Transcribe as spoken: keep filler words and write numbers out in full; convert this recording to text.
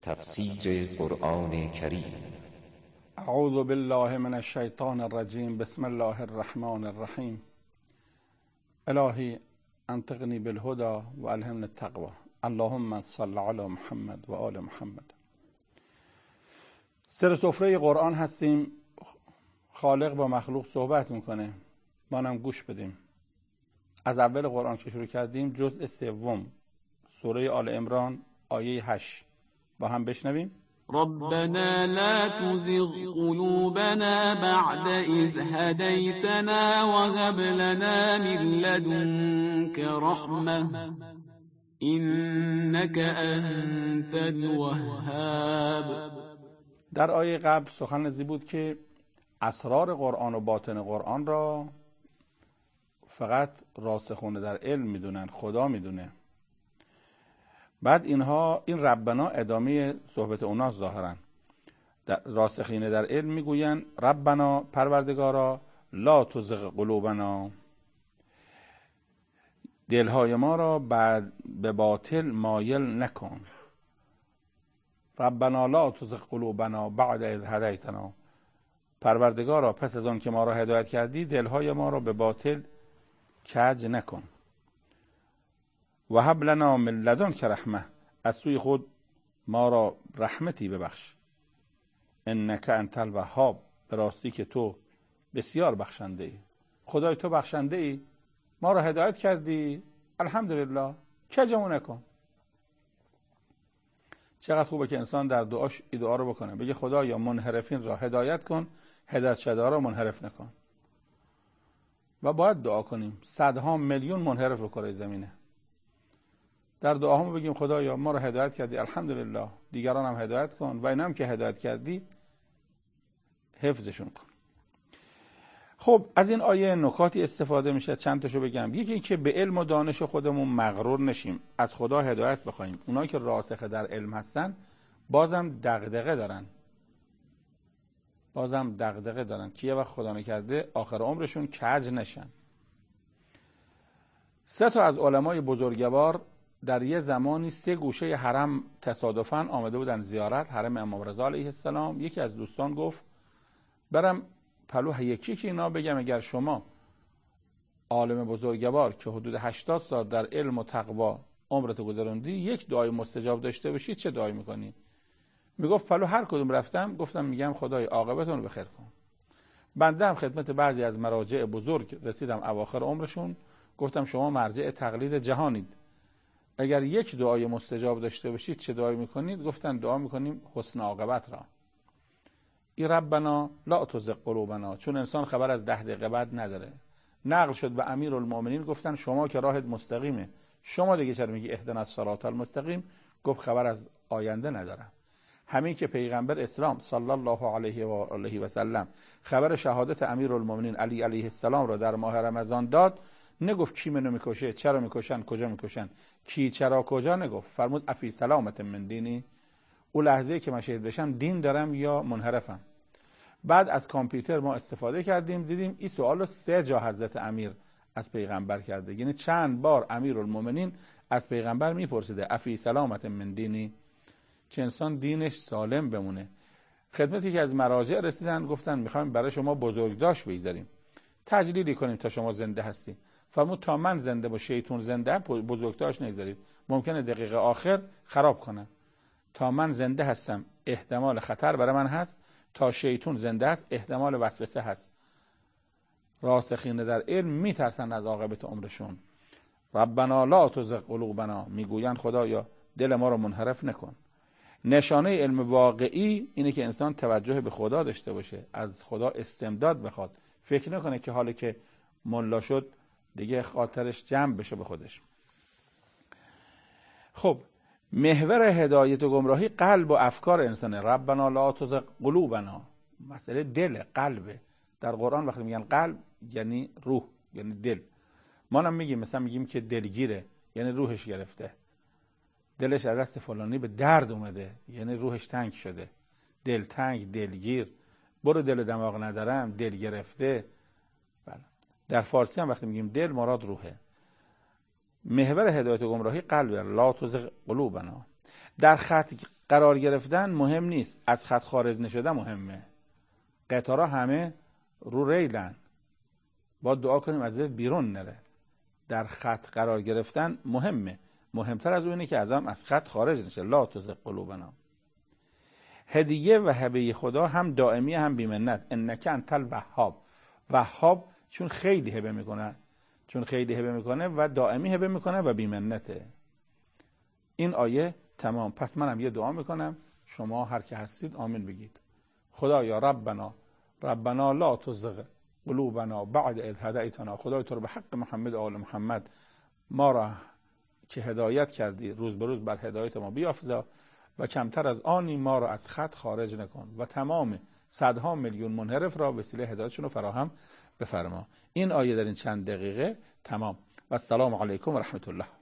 تفسیر قرآن کریم. اعوذ بالله من الشیطان الرجیم. بسم الله الرحمن الرحیم. الهی انطقنی بالهدى و الهمنی التقوى. اللهم صل علی محمد و آل محمد. سر سفره قرآن هستیم. خالق با مخلوق صحبت میکنه، ما هم گوش بدیم. از اول قرآن که شروع کردیم، جزء سوم سوره آل عمران آیه هشت با هم بشنویم. ربنا لا تزغ قلوبنا بعد إذ هديتنا وهب لنا من لدنك رحمة إنك أنت الوهاب. در آیه قبل سخن ازی بود که اسرار قرآن و باطن قرآن را فقط راسخون در علم میدونن، خدا میدونه. بعد اینها این ربنا ادامه صحبت اوناست. ظاهرا راسخین در علم میگوین ربنا پروردگارا لا تزغ قلوبنا، دلهای ما را بعد به باطل مایل نکن. ربنا لا تزغ قلوبنا بعد اذ هدیتنا، پروردگارا پس از آن که ما را هدایت کردی دلهای ما را به باطل کج نکن. و هب لنا من لدنک رحمه، از سوی خود ما را رحمتی ببخش. انک انت الوهاب، به راستی که تو بسیار بخشنده ای. خدای تو بخشنده ای، ما را هدایت کردی، الحمدلله، کجمون نکن. چقدر خوبه که انسان در دعاش این دعا رو بکنه، بگه خدایا منحرفین را هدایت کن، هدایت شده را منحرف نکن. و باید دعا کنیم. صدها میلیون منحرف رو کره زمینه. در دعاهامو بگیم خدایا ما رو هدایت کردی، الحمدلله، دیگران هم هدایت کن و اینا هم که هدایت کردی حفظشون کن. خب از این آیه نکاتی استفاده میشه، چند تاشو بگم. یکی که به علم و دانش خودمون مغرور نشیم، از خدا هدایت بخوایم. اونایی که راسخ در علم هستن بازم دغدغه دارن، بازم دغدغه دارن که یه وقت خدا نکرده آخر عمرشون کج نشن. سه تا از علمای بزرگوار در یه زمانی سه گوشه حرم تصادفاً آمده بودن زیارت، حرم امام رضا علیه السلام. یکی از دوستان گفت برم پلو یکی که اینا بگم اگر شما عالم بزرگوار که حدود هشتاد سال در علم و تقوا عمرت گذروندی یک دعای مستجاب داشته باشی، چه دعایی میکنی؟ میگفت پلو هر کدوم رفتم گفتم میگم خدای عاقبتون رو بخیر کن. بنده هم خدمت بعضی از مراجع بزرگ رسیدم اواخر عمرشون، گفتم شما مرجع تقلید جهانید، اگر یک دعای مستجاب داشته باشید چه دعایی میکنید؟ گفتن دعا میکنیم حسن عاقبت را. ای ربنا لا تزغ قلوبنا، چون انسان خبر از ده دقیقه بعد نداره. نقل شد به امیرالمومنین، گفتن شما که راهت مستقیمه، شما دیگه چرا میگی اهدنا الصراط المستقیم؟ گفت خبر از آینده ندارم. همین که پیغمبر اسلام صلی الله علیه و آله و سلم خبر شهادت امیرالمومنین علی علیه السلام را در ماه رمضان داد، نگفت کی منو میکشه، چرا میکشن، کجا میکشن، کی چرا کجا، نگفت. فرمود افی سلامت من دینی، اون لحظه که من شهید بشم دین دارم یا منحرفم. بعد از کامپیوتر ما استفاده کردیم، دیدیم این سوال رو سه جا حضرت امیر از پیغمبر کرده، یعنی چند بار امیرالمومنین از پیغمبر میپرسیده افی سلامت من دینی، که انسان دینش سالم بمونه. خدمتی که از مراجع رسیدن گفتن میخوایم برای شما بزرگداشت بگذاریم، تجلیلی کنیم تا شما زنده هستی. فرمود تا من زنده با شیطون زنده بزرگداشت نگذارید، ممکنه دقیقه آخر خراب کنه. تا من زنده هستم احتمال خطر برای من هست، تا شیطون زنده است احتمال وسوسه هست. راسخین در علم میترسن از عاقبت عمرشون. ربنا لا تزغ قلوبنا، میگوین خدایا دل ما رو منحرف نکن. نشانه علم واقعی اینه که انسان توجه به خدا داشته باشه، از خدا استمداد بخواد، فکر نکنه که حالی که ملا شد دیگه خاطرش جمع بشه به خودش. خب محور هدایت و گمراهی قلب و افکار انسانه. ربنا لا تزغ قلوبنا، مسئله دل، قلبه. در قرآن وقتی میگن قلب یعنی روح، یعنی دل. ما هم میگیم مثلا میگیم که دلگیره، یعنی روحش گرفته، دلش از دست فلانی به درد اومده، یعنی روحش تنگ شده. دل تنگ، دلگیر، برو دل و دماغ ندارم، دل گرفته. بله. در فارسی هم وقتی میگیم دل مراد روحه. محور هدایت و گمراهی قلبه. لا تزغ قلوبنا. در خط قرار گرفتن مهم نیست، از خط خارج نشده مهمه. قطارا همه رو ریلن، با دعا کنیم از بیرون نره. در خط قرار گرفتن مهمه، مهمتر از اونه که ازم از خط خارج نشه. لا تزغ قلوبنا. هدیه و هبه خدا هم دائمی هم بیمنت. انک انت الوهاب. وهاب چون خیلی هبه میکنه، چون خیلی هبه میکنه و دائمی هبه میکنه و بیمنته. این آیه تمام. پس منم یه دعا میکنم، شما هر که هستید آمین بگید. خدا یا ربنا ربنا لا تزغ قلوبنا بعد اذ هدیتنا. خدای تو رو به حق محمد آل محمد ما را که هدایت کردی روز به روز بر هدایت ما بیافزا و کمتر از آنی ما را از خط خارج نکن و تمام صدها میلیون منحرف را وسیله هدایتشون رو فراهم بفرما. این آیه در این چند دقیقه تمام. و السلام علیکم و رحمت الله.